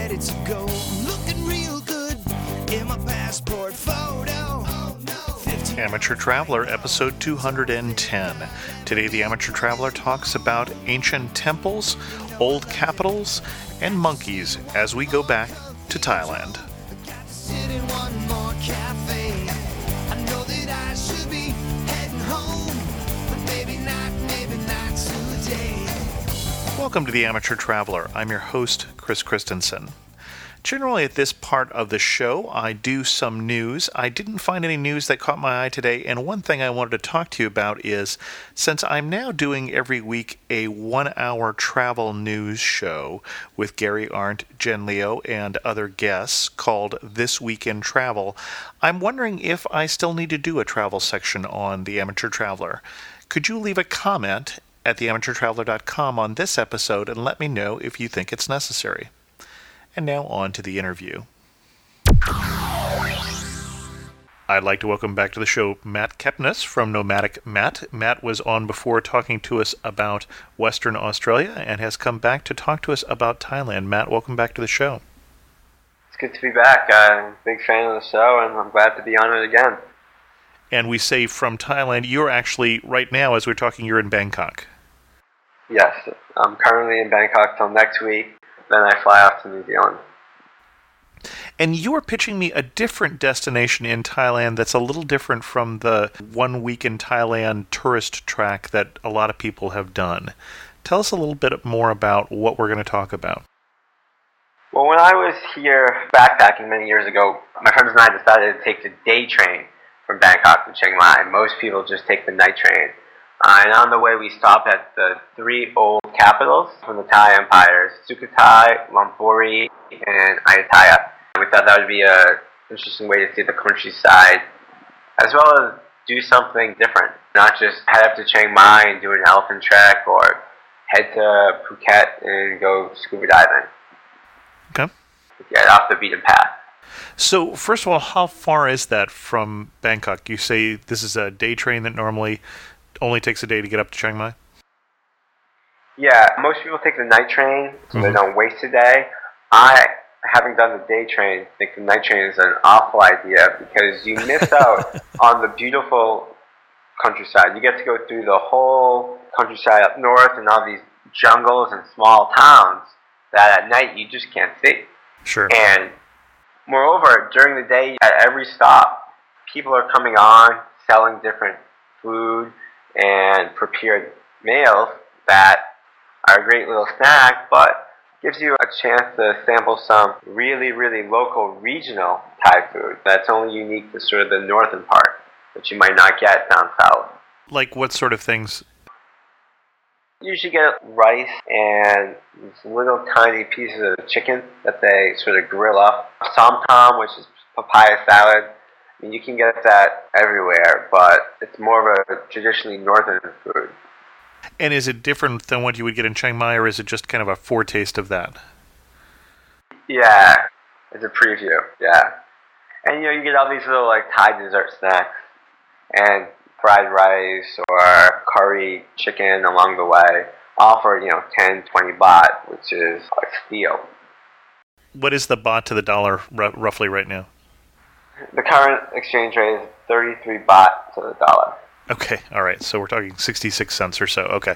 ready to go. I'm looking real good in my passport photo. Oh, no. Amateur Traveler, episode 210. Today, the Amateur Traveler talks about ancient temples, old capitals, and monkeys as we go back to Thailand. Sit in one more cafe. I know that I should be heading home, but maybe not today. Welcome to the Amateur Traveler. I'm your host, Chris Christensen. Generally, at this part of the show, I do some news. I didn't find any news that caught my eye today, and one thing I wanted to talk to you about is, since I'm now doing every week a 1-hour travel news show with Gary Arndt, Jen Leo, and other guests called This Week in Travel, I'm wondering if I still need to do a travel section on The Amateur Traveler. Could you leave a comment at theamateurtraveler.com on this episode and let me know if you think it's necessary? And now on to the interview. I'd like to welcome back to the show Matt Kepnes from Nomadic Matt. Matt was on before talking to us about Western Australia and has come back to talk to us about Thailand. Matt, welcome back to the show. It's good to be back. I'm a big fan of the show, and I'm glad to be on it again. And we say from Thailand, you're actually, right now as we're talking, you're in Bangkok. Yes, I'm currently in Bangkok till next week. Then I fly off to New Zealand. And you are pitching me a different destination in Thailand that's a little different from the 1 week in Thailand tourist track that a lot of people have done. Tell us a little bit more about what we're going to talk about. Well, when I was here backpacking many years ago, my friends and I decided to take the day train from Bangkok to Chiang Mai. Most people just take the night train. And on the way, we stopped at the 3 old capitals from the Thai empires, Sukhothai, Lopburi, and Ayutthaya. We thought that would be an interesting way to see the countryside, as well as do something different. Not just head up to Chiang Mai and do an elephant trek, or head to Phuket and go scuba diving. Okay. Get off the beaten path. So, first of all, how far is that from Bangkok? You say this is a day train that normally only takes a day to get up to Chiang Mai? Yeah, most people take the night train, so they don't waste a day. I, having done the day train, think the night train is an awful idea because you miss out on the beautiful countryside. You get to go through the whole countryside up north and all these jungles and small towns that at night you just can't see. Sure. And moreover, during the day, at every stop, people are coming on, selling different food and prepared meals that are a great little snack, but gives you a chance to sample some really, really local, regional Thai food that's only unique to sort of the northern part, that you might not get down south. Like what sort of things? You usually get rice and these little tiny pieces of chicken that they sort of grill up. Somtam, which is papaya salad. I mean, you can get that everywhere, but it's more of a traditionally northern food. And is it different than what you would get in Chiang Mai, or is it just kind of a foretaste of that? Yeah, it's a preview, yeah. And, you get all these little, like, Thai dessert snacks and fried rice or curry chicken along the way, all for, 10, 20 baht, which is a steal. What is the baht to the dollar roughly right now? The current exchange rate is 33 baht to the dollar. Okay, all right. So we're talking 66 cents or so. Okay.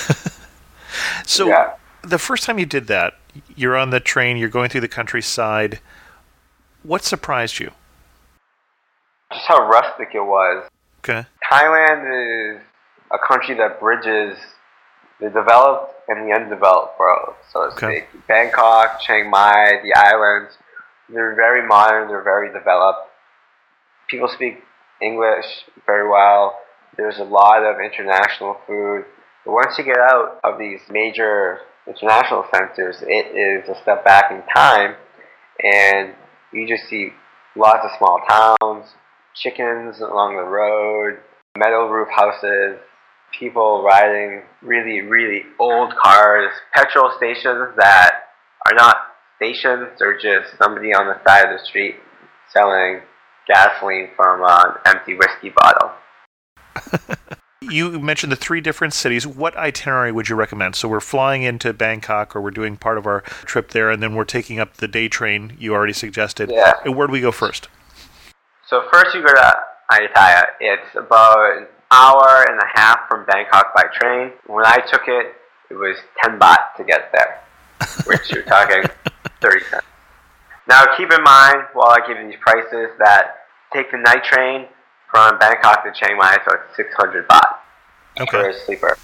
So yeah. The first time you did that, you're on the train, you're going through the countryside. What surprised you? Just how rustic it was. Okay. Thailand is a country that bridges the developed and the undeveloped world, so to speak. Bangkok, Chiang Mai, the islands, they're very modern, they're very developed. People speak English very well. There's a lot of international food. But once you get out of these major international centers, it is a step back in time, and you just see lots of small towns, chickens along the road, metal roof houses, people riding really, really old cars, petrol stations that are not stations, they're just somebody on the side of the street selling gasoline from an empty whiskey bottle. you mentioned the 3 different cities. What itinerary would you recommend? So we're flying into Bangkok, or we're doing part of our trip there, and then we're taking up the day train you already suggested. Yeah. And where do we go first? So first you go to Ayutthaya. It's about an hour and a half from Bangkok by train. When I took it, it was 10 baht to get there, which you're talking 30 cents. Now keep in mind, while I give you these prices, that take the night train from Bangkok to Chiang Mai, so it's 600 baht for a sleeper.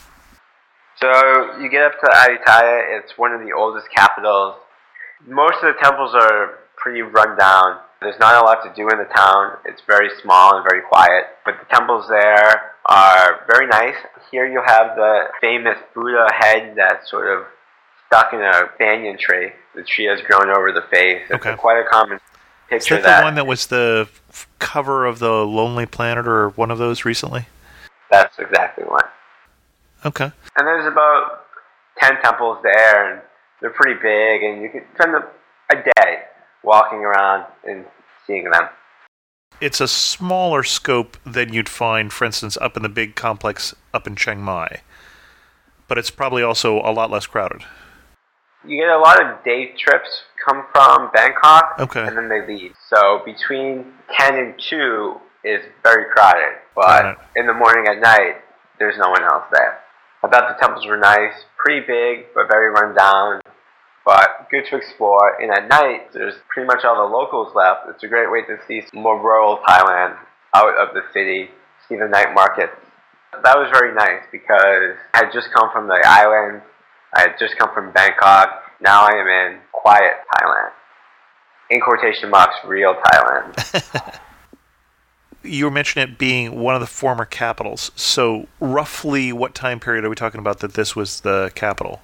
So you get up to Ayutthaya. It's one of the oldest capitals. Most of the temples are pretty run down. There's not a lot to do in the town. It's very small and very quiet. But the temples there are very nice. Here you'll have the famous Buddha head that's sort of stuck in a banyan tree. The tree has grown over the face. It's quite a common picture. Is that the one that was the cover of the Lonely Planet or one of those recently? That's exactly one. Okay. And there's about 10 temples there, and they're pretty big, and you can spend a day walking around and seeing them. It's a smaller scope than you'd find, for instance, up in the big complex up in Chiang Mai. But it's probably also a lot less crowded. You get a lot of day trips come from Bangkok, and then they leave. So between 10 and 2 is very crowded, but in the morning and night, there's no one else there. I thought the temples were nice, pretty big, but very run down, but good to explore. And at night, there's pretty much all the locals left. It's a great way to see more rural Thailand out of the city, see the night markets. That was very nice because I had just come from the islands. I had just come from Bangkok. Now I am in quiet Thailand. In quotation marks, real Thailand. You were mentioning it being one of the former capitals. So roughly what time period are we talking about that this was the capital?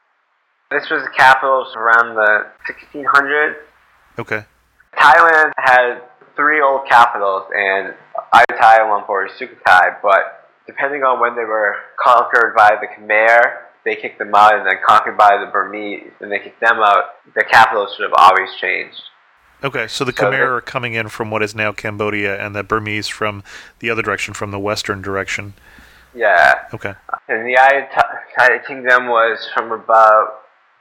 This was the capital around the 1600s. Okay. Thailand had 3 old capitals, and Ayutthaya, Lumpur, and Sukhothai, but depending on when they were conquered by the Khmer, they kicked them out, and then conquered by the Burmese, and they kicked them out. The capitals should have always changed. Okay, so the Khmer are coming in from what is now Cambodia, and the Burmese from the other direction, from the western direction. Yeah. Okay. And the Ayutthaya Kingdom was from about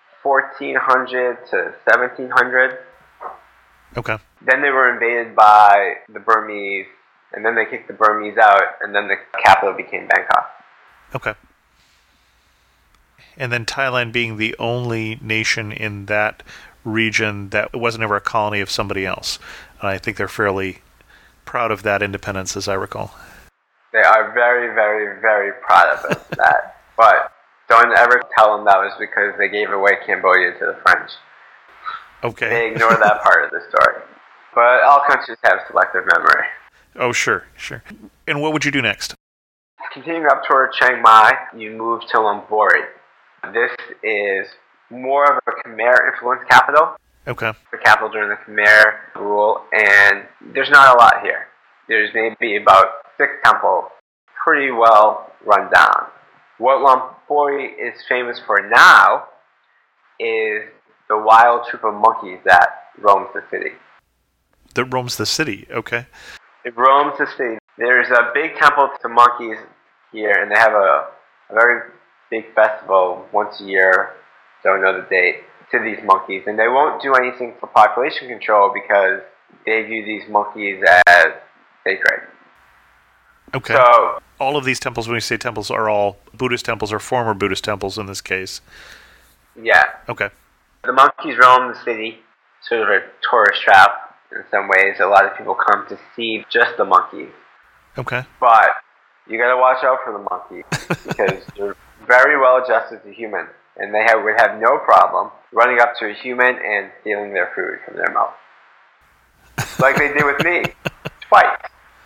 1400 to 1700. Okay. Then they were invaded by the Burmese, and then they kicked the Burmese out, and then the capital became Bangkok. Okay. And then Thailand being the only nation in that region that wasn't ever a colony of somebody else. And I think they're fairly proud of that independence, as I recall. They are very, very, very proud of that. But don't ever tell them that was because they gave away Cambodia to the French. Okay. They ignore that part of the story. But all countries have selective memory. Oh, sure. And what would you do next? Continuing up toward Chiang Mai, you move to Lopburi. This is more of a Khmer-influenced capital. Okay. The capital during the Khmer rule, and there's not a lot here. There's maybe about 6 temples, pretty well run down. What Lopburi is famous for now is the wild troop of monkeys that roams the city. That roams the city, okay. It roams the city. There's a big temple to monkeys here, and they have a very big festival once a year, don't know the date, to these monkeys. And they won't do anything for population control because they view these monkeys as sacred. Okay. So all of these temples, when you say temples, are all Buddhist temples or former Buddhist temples in this case? Yeah. Okay. The monkeys roam the city, sort of a tourist trap in some ways. A lot of people come to see just the monkeys. Okay. But you gotta watch out for the monkeys because they're very well adjusted to humans, and they would have no problem running up to a human and stealing their food from their mouth. Like they did with me. Twice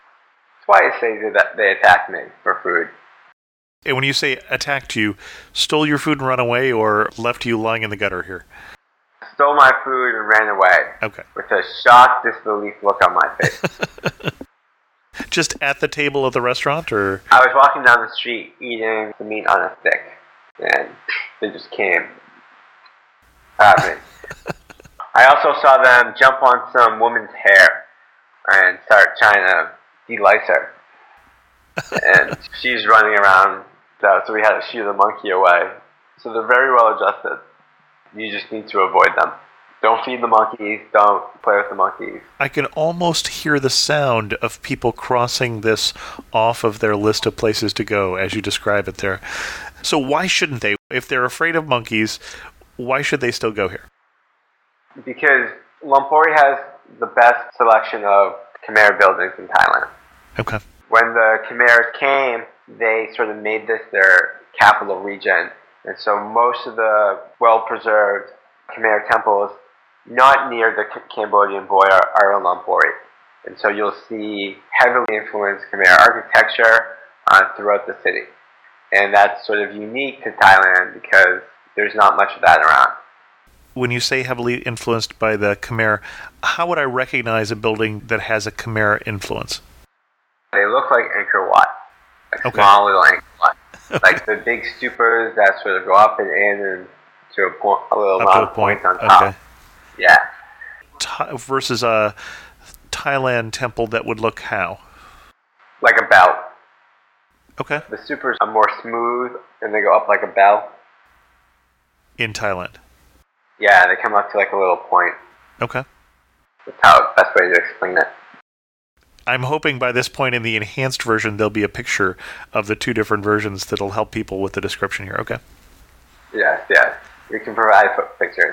they attacked me for food. And when you say attacked you, stole your food and run away, or left you lying in the gutter here? Stole my food and ran away. Okay. With a shocked disbelief look on my face. Just at the table of the restaurant, or? I was walking down the street eating the meat on a stick, and they just came at me. I also saw them jump on some woman's hair and start trying to delice her. and she's running around, so we had to shoo the monkey away. So they're very well adjusted. You just need to avoid them. Don't feed the monkeys. Don't play with the monkeys. I can almost hear the sound of people crossing this off of their list of places to go as you describe it there. So why shouldn't they? If they're afraid of monkeys, why should they still go here? Because Lopburi has the best selection of Khmer buildings in Thailand. Okay. When the Khmers came, they sort of made this their capital region. And so most of the well-preserved Khmer temples not near the Cambodian border are in Lopburi. And so you'll see heavily influenced Khmer architecture throughout the city. And that's sort of unique to Thailand because there's not much of that around. When you say heavily influenced by the Khmer, how would I recognize a building that has a Khmer influence? They look like Angkor Wat, like okay. Small little Angkor Wat. Okay. Like the big stupas that sort of go up and in and to a, point, a little round point on top. Okay. Yeah. Versus a Thailand temple that would look how? Like a bell. Okay. The stupas are more smooth and they go up like a bell. In Thailand? Yeah, they come up to like a little point. Okay. That's how the best way to explain it. I'm hoping by this point in the enhanced version there'll be a picture of the two different versions that'll help people with the description here, okay? Yes. We can provide pictures.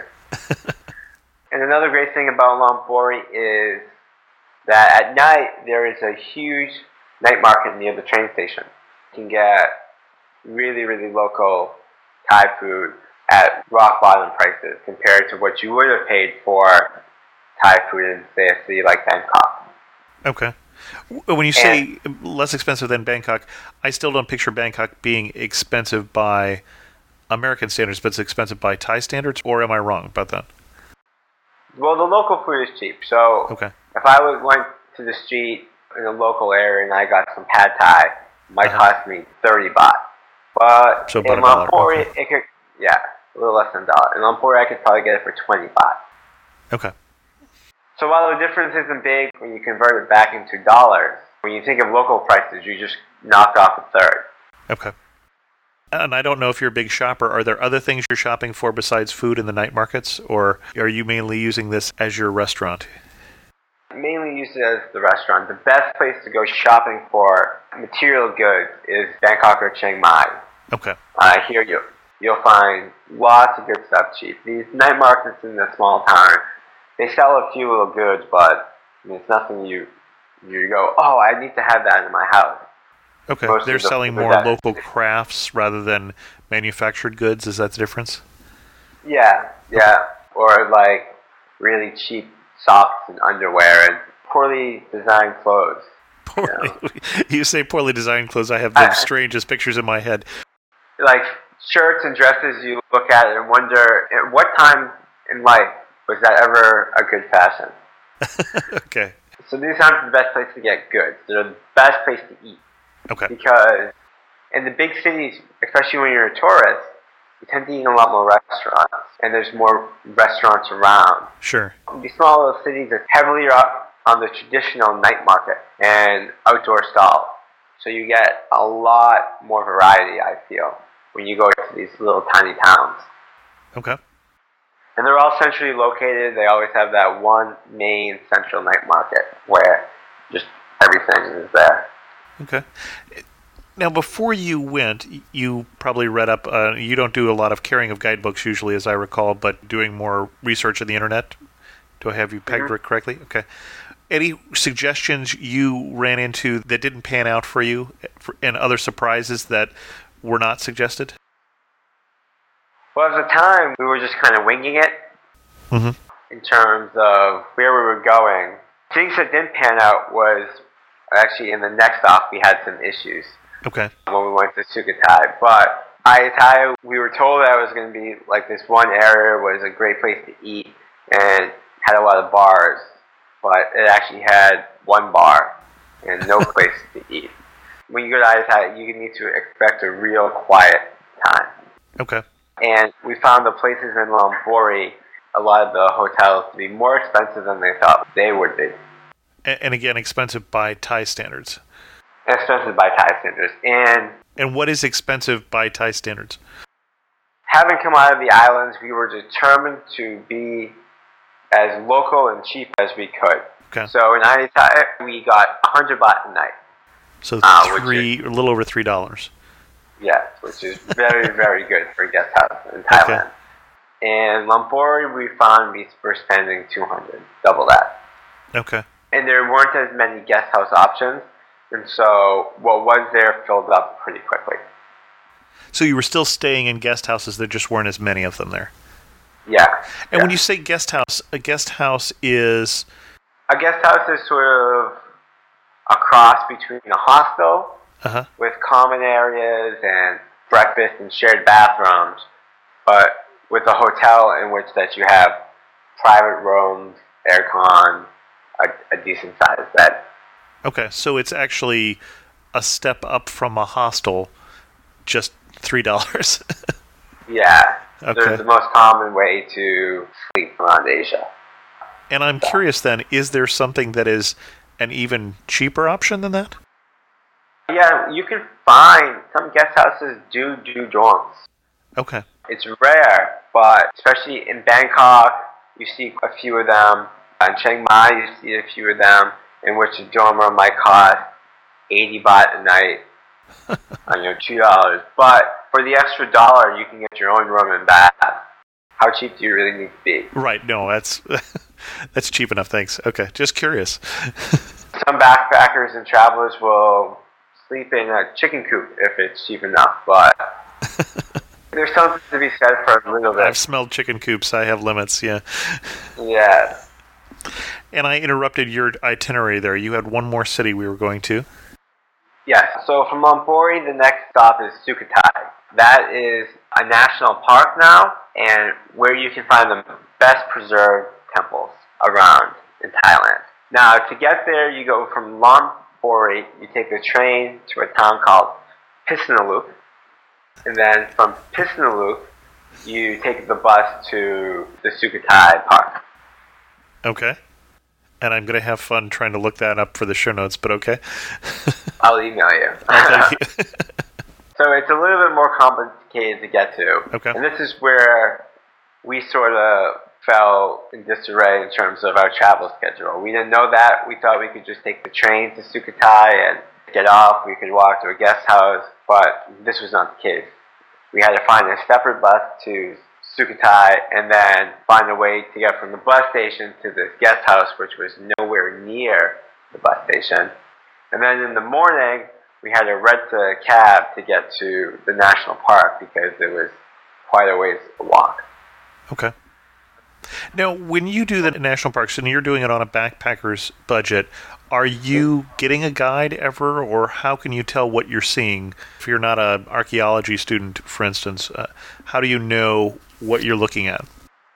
And another great thing about Lopburi is that at night there is a huge night market near the train station. You can get really, really local Thai food at rock bottom prices compared to what you would have paid for Thai food in, say, a city like Bangkok. Okay. When you say less expensive than Bangkok, I still don't picture Bangkok being expensive by American standards, but it's expensive by Thai standards, or am I wrong about that? Well, the local food is cheap, so okay. If I went to the street in a local area and I got some pad Thai, it might cost me 30 baht. But so in Lopburi, it could, a little less than $1. In Lopburi, I could probably get it for 20 baht. Okay. So while the difference isn't big when you convert it back into dollars, when you think of local prices, you just knock off a third. Okay. And I don't know if you're a big shopper. Are there other things you're shopping for besides food in the night markets, or are you mainly using this as your restaurant? Mainly use it as the restaurant. The best place to go shopping for material goods is Bangkok or Chiang Mai. Okay. Here you'll find lots of good stuff cheap. These night markets in the small town, they sell a few little goods, but it's nothing you go, oh, I need to have that in my house. Okay, they're selling more local crafts rather than manufactured goods. Is that the difference? Yeah. Or like really cheap socks and underwear and poorly designed clothes. You say poorly designed clothes, I have the strangest pictures in my head. Like shirts and dresses you look at and wonder, at what time in life was that ever a good fashion? Okay. So these aren't the best place to get goods. They're the best place to eat. Okay. Because in the big cities, especially when you're a tourist, you tend to eat in a lot more restaurants, and there's more restaurants around. Sure. These small little cities are heavily on the traditional night market and outdoor stalls. So you get a lot more variety, I feel, when you go to these little tiny towns. Okay. And they're all centrally located. They always have that one main central night market where just everything is there. Okay. Now, before you went, you probably read up, you don't do a lot of carrying of guidebooks usually, as I recall, but doing more research on the internet. Do I have you pegged correctly? Okay. Any suggestions you ran into that didn't pan out for you, and other surprises that were not suggested? Well, at the time, we were just kind of winging it in terms of where we were going. Things that didn't pan out was actually in the next stop, we had some issues. Okay. When we went to Sukhothai. But Ayutthaya, we were told that it was going to be like this one area was a great place to eat and had a lot of bars. But it actually had one bar and no place to eat. When you go to Ayutthaya, you need to expect a real quiet time. Okay. And we found the places in Lopburi, a lot of the hotels, to be more expensive than they thought they would be. And again, expensive by Thai standards. expensive by Thai standards. And what is expensive by Thai standards? Having come out of the islands, we were determined to be as local and cheap as we could. Okay. So in Ayutthaya, we got 100 baht a night. So a little over $3. Yes, which is very, very good for a guest house in Thailand. Okay. In Lopburi, we found we were spending 200, double that. Okay. And there weren't as many guest house options, and so what was there filled up pretty quickly. So you were still staying in guest houses, there just weren't as many of them there? Yeah. And when you say guest house, a guest house is... A guest house is sort of a cross between a hostel with common areas and breakfast and shared bathrooms, but with a hotel in which that you have private rooms, aircon, a decent sized bed. Okay, so it's actually a step up from a hostel, just $3. Yeah, okay. There's the most common way to sleep around Asia. And I'm curious then, is there something that is an even cheaper option than that? Yeah, you can find some guest houses do dorms. Okay. It's rare, but especially in Bangkok, you see a few of them. In Chiang Mai, you see a few of them, in which a dorm room might cost 80 baht a night, $2. But for the extra $1, you can get your own room and bath. How cheap do you really need to be? Right, no, that's cheap enough, thanks. Okay, just curious. Some backpackers and travelers will sleep in a chicken coop if it's cheap enough, but there's something to be said for a little bit. I've smelled chicken coops, I have limits, yeah. Yeah. And I interrupted your itinerary there. You had one more city we were going to. Yes, so from Lopburi, the next stop is Sukhothai. That is a national park now, and where you can find the best preserved temples around in Thailand. Now, to get there, you go from Lopburi, you take the train to a town called Phitsanulok, and then from Phitsanulok, you take the bus to the Sukhothai Park. Okay. And I'm going to have fun trying to look that up for the show notes, but okay. I'll email you. Thank you. So it's a little bit more complicated to get to. Okay. And this is where we sort of fell in disarray in terms of our travel schedule. We didn't know that. We thought we could just take the train to Sukhothai and get off. We could walk to a guest house, but this was not the case. We had to find a separate bus to Sukhothai and then find a way to get from the bus station to this guest house, which was nowhere near the bus station. And then in the morning, we had to rent a cab to get to the national park because it was quite a ways to walk. Okay. Now, when you do the national parks and you're doing it on a backpacker's budget, are you getting a guide ever, or how can you tell what you're seeing? If you're not an archaeology student, for instance, how do you know what you're looking at?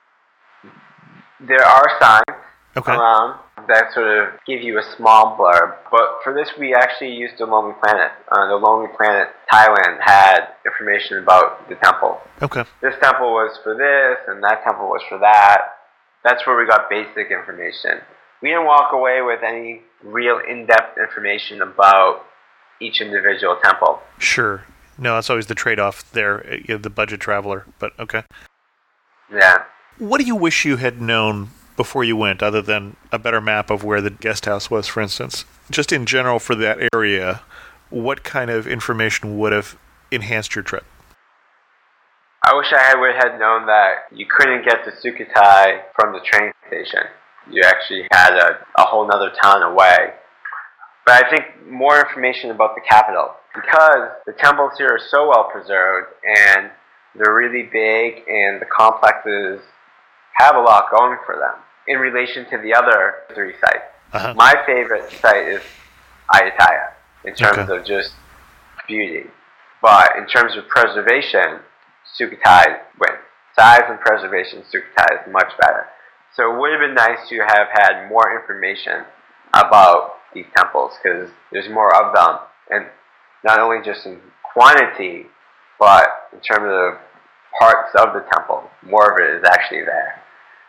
There are signs around that sort of give you a small blurb, but for this we actually used the Lonely Planet. The Lonely Planet Thailand had information about the temple. Okay. This temple was for this, and that temple was for that. That's where we got basic information. We didn't walk away with any real in-depth information about each individual temple. Sure. No, that's always the trade-off there, the budget traveler, but okay. Yeah. What do you wish you had known before you went, other than a better map of where the guest house was, for instance? Just in general for that area, what kind of information would have enhanced your trip? I wish I would have known that you couldn't get to Sukhothai from the train station. You actually had a whole other town away. But I think more information about the capital, because the temples here are so well preserved and they're really big and the complexes have a lot going for them in relation to the other three sites. Uh-huh. My favorite site is Ayutthaya in terms of just beauty. But in terms of preservation, Sukhothai wins. Size and preservation, Sukhothai is much better. So it would have been nice to have had more information about these temples because there's more of them. And not only just in quantity, but in terms of parts of the temple, more of it is actually there.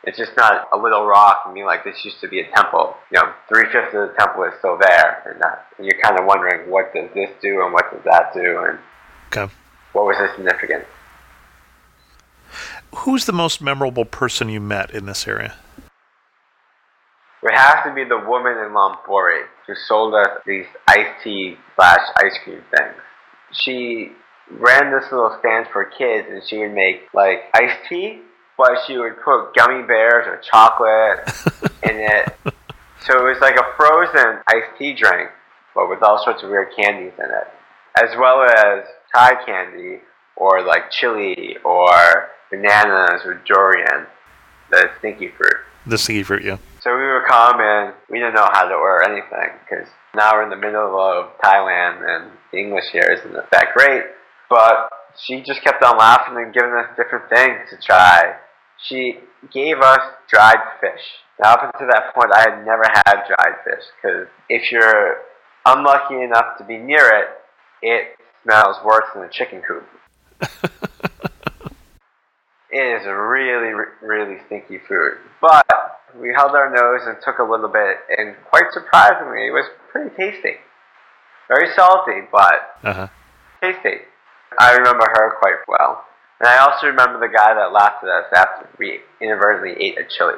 It's just not a little rock and being like, this used to be a temple. 3/5 of the temple is still there, and you're kind of wondering, what does this do and what does that do, and what was the significance? Who's the most memorable person you met in this area? It has to be the woman in Lampori who sold us these iced tea/ice cream things. She ran this little stand for kids, and she would make like iced tea, but she would put gummy bears or chocolate in it. So it was like a frozen iced tea drink, but with all sorts of weird candies in it, as well as Thai candy, or like chili, or bananas, or durian, the stinky fruit. The stinky fruit, yeah. So we would come and we didn't know how to order anything, because now we're in the middle of Thailand and the English here isn't that great. But she just kept on laughing and giving us different things to try. She gave us dried fish. Now, up until that point, I had never had dried fish, because if you're unlucky enough to be near it, it smells worse than a chicken coop. It is a really, really stinky food. But we held our nose and took a little bit, and quite surprisingly, it was pretty tasty. Very salty, but tasty. I remember her quite well. And I also remember the guy that laughed at us after we inadvertently ate a chili.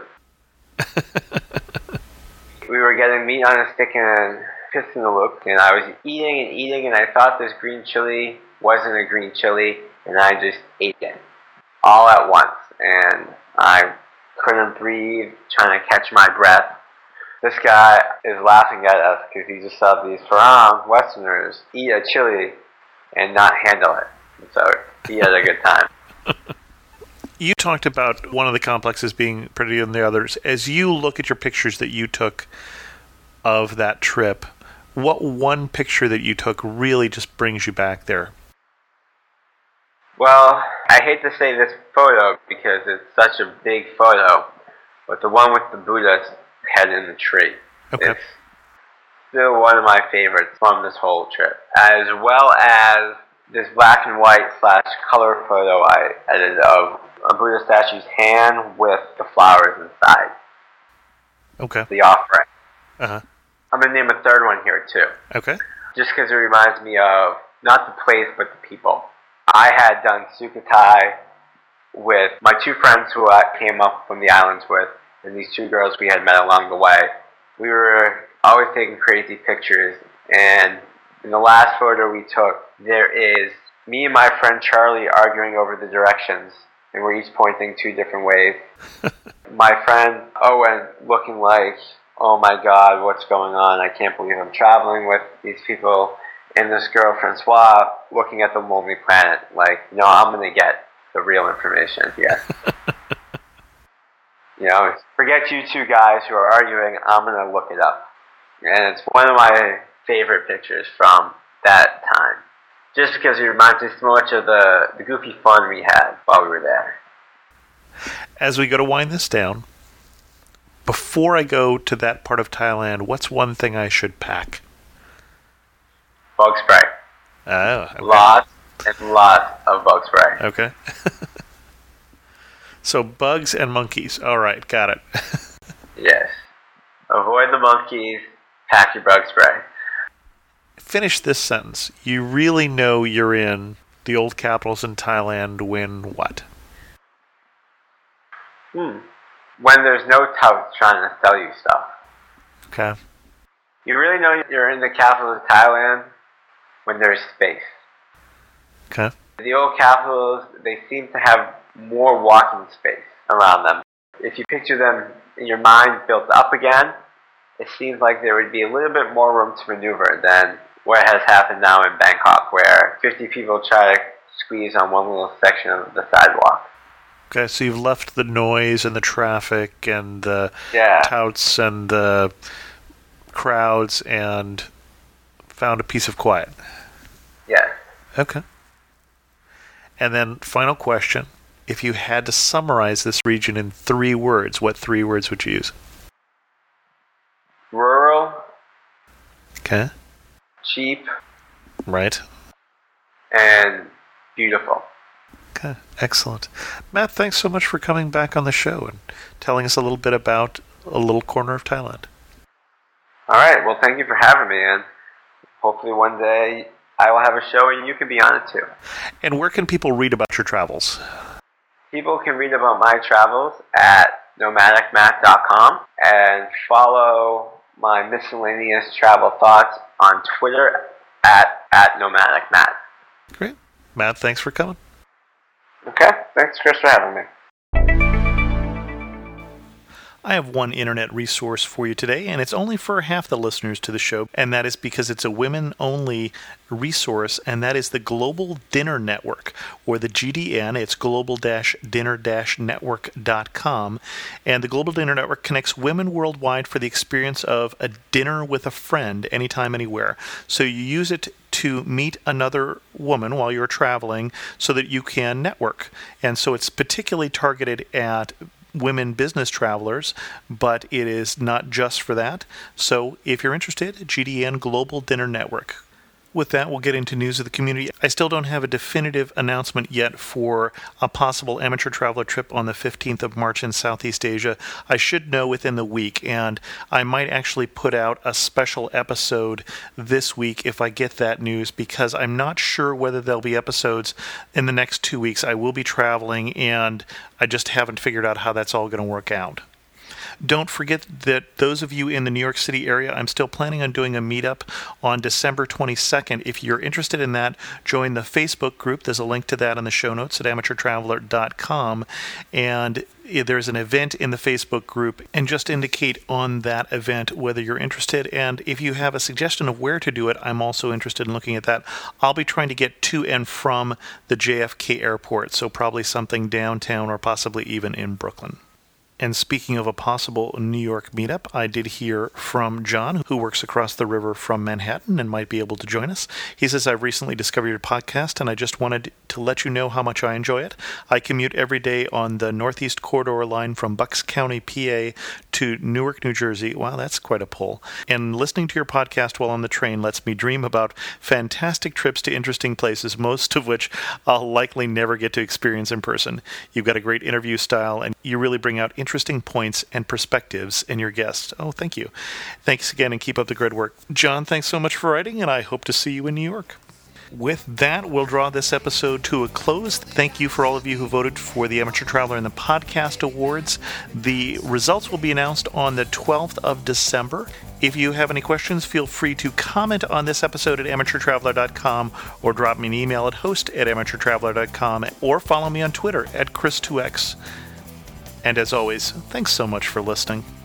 We were getting meat on a stick and piss in the loop, and I was eating, and I thought this green chili wasn't a green chili, and I just ate it all at once, and I couldn't breathe, trying to catch my breath. This guy is laughing at us because he just saw these Farang Westerners eat a chili and not handle it. So he had a good time. You talked about one of the complexes being prettier than the others. As you look at your pictures that you took of that trip, what one picture that you took really just brings you back there? Well, I hate to say this photo because it's such a big photo, but the one with the Buddha's head in the tree. Okay. It's still one of my favorites from this whole trip, as well as this black and white / color photo I edited of a Buddha statue's hand with the flowers inside. Okay. The offering. Uh-huh. I'm going to name a third one here, too. Okay. Just because it reminds me of, not the place, but the people. I had done Sukhothai with my two friends who I came up from the islands with, and these two girls we had met along the way. We were always taking crazy pictures, and in the last photo we took, there is me and my friend Charlie arguing over the directions, and we're each pointing 2 different ways. My friend Owen looking like, oh my god, what's going on? I can't believe I'm traveling with these people. And this girl, Francois, looking at the Lonely Planet, like, no, I'm going to get the real information here. Forget you two guys who are arguing, I'm going to look it up. And it's one of my favorite pictures from that time. Just because it reminds me so much of the goofy fun we had while we were there. As we go to wind this down, before I go to that part of Thailand, what's one thing I should pack? Bug spray. Oh, okay. Lots and lots of bug spray. Okay. So bugs and monkeys. All right, got it. Yes. Avoid the monkeys. Pack your bug spray. Finish this sentence. You really know you're in the old capitals in Thailand when what? When there's no touts trying to sell you stuff. Okay. You really know you're in the capital of Thailand when there's space. Okay. The old capitals, they seem to have more walking space around them. If you picture them in your mind built up again, it seems like there would be a little bit more room to maneuver than what has happened now in Bangkok, where 50 people try to squeeze on one little section of the sidewalk. Okay, so you've left the noise and the traffic and the touts and the crowds and found a piece of quiet. Yes. Okay. And then, final question. If you had to summarize this region in 3 words, what 3 words would you use? Rural. Okay. Cheap. Right. And beautiful. Okay, excellent. Matt, thanks so much for coming back on the show and telling us a little bit about a little corner of Thailand. All right, well, thank you for having me, and hopefully one day I will have a show and you can be on it too. And where can people read about your travels? People can read about my travels at nomadicmatt.com and follow my miscellaneous travel thoughts on Twitter at nomadicmatt. Great. Matt, thanks for coming. Okay, thanks Chris for having me. I have one internet resource for you today, and it's only for half the listeners to the show, and that is because it's a women-only resource, and that is the Global Dinner Network, or the GDN. It's global-dinner-network.com, and the Global Dinner Network connects women worldwide for the experience of a dinner with a friend anytime, anywhere. So you use it to meet another woman while you're traveling so that you can network. And so it's particularly targeted at women business travelers, but it is not just for that. So if you're interested, GDN Global Dinner Network. With that, we'll get into news of the community. I still don't have a definitive announcement yet for a possible amateur traveler trip on the 15th of March in Southeast Asia. I should know within the week, and I might actually put out a special episode this week if I get that news, because I'm not sure whether there'll be episodes in the next 2 weeks. I will be traveling, and I just haven't figured out how that's all going to work out. Don't forget that those of you in the New York City area, I'm still planning on doing a meetup on December 22nd. If you're interested in that, join the Facebook group. There's a link to that in the show notes at amateurtraveler.com. And there's an event in the Facebook group, and just indicate on that event whether you're interested. And if you have a suggestion of where to do it, I'm also interested in looking at that. I'll be trying to get to and from the JFK airport, so probably something downtown or possibly even in Brooklyn. And speaking of a possible New York meetup, I did hear from John, who works across the river from Manhattan and might be able to join us. He says, I've recently discovered your podcast, and I just wanted to let you know how much I enjoy it. I commute every day on the Northeast Corridor line from Bucks County, PA to Newark, New Jersey. Wow, that's quite a pull. And listening to your podcast while on the train lets me dream about fantastic trips to interesting places, most of which I'll likely never get to experience in person. You've got a great interview style, and you really bring out interesting points and perspectives in your guests. Oh, thank you. Thanks again, and keep up the great work. John, thanks so much for writing, and I hope to see you in New York. With that, we'll draw this episode to a close. Thank you for all of you who voted for the Amateur Traveler in the Podcast Awards. The results will be announced on the 12th of December. If you have any questions, feel free to comment on this episode at amateurtraveler.com, or drop me an email at host@amateurtraveler.com, or follow me on Twitter at Chris2X. And as always, thanks so much for listening.